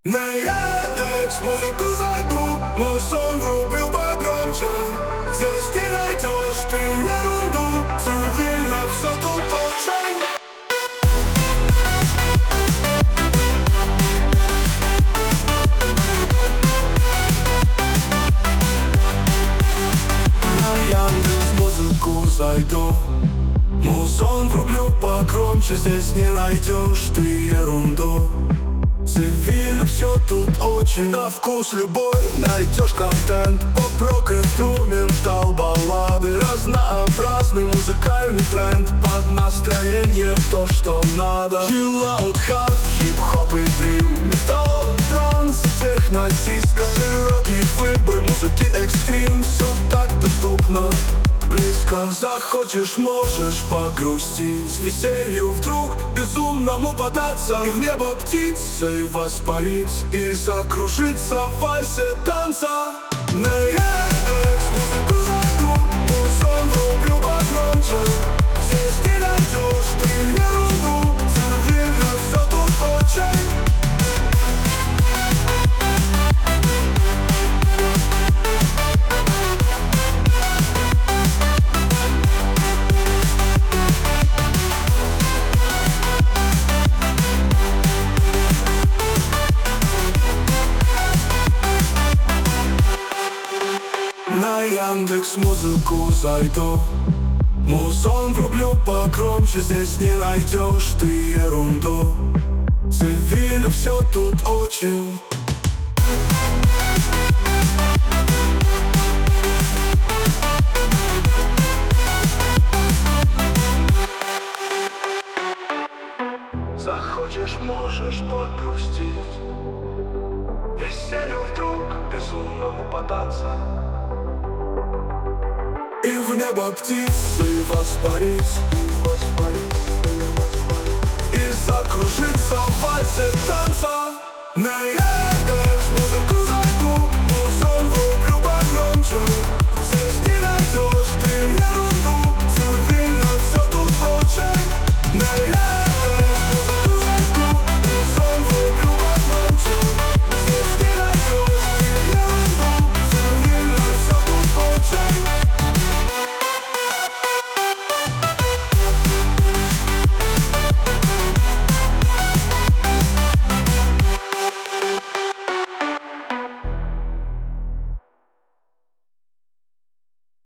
На Яндекс музыку зайду, мой сон врубил погромче. Здесь не найдешь ты ерунду, цивильно все тут очень. На Яндекс музыку зайду, мой сон врублю погромче. Здесь не найдешь ты ерунду, цивильно все тут очень. На вкус любой найдешь контент, поп-рок, инструментал, баллады, разнообразный музыкальный тренд под настроение то, что надо. Чиллаут, хард, хип-хоп и дрим, металл, транс, техно, диско, широкий выбор музыки, экстрим. Все так доступно, близко. Захочешь, можешь погрустить, с веселью вдруг безумному податься, и в небо птицей воспарить, и закружиться в вальсе танца. На Яндекс музыку зайду, мой сон врублю погромче. Здесь не найдешь ты ерунду, цивильно все тут очень. На Яндекс музыку зайду, музон врублю погромче. Здесь не найдешь ты ерунду, цивильно все тут очень. Захочешь, можешь погрустить, веселью вдруг безумно упадаться, и в небо птицы воспарить, и закружиться в вальсе танца. На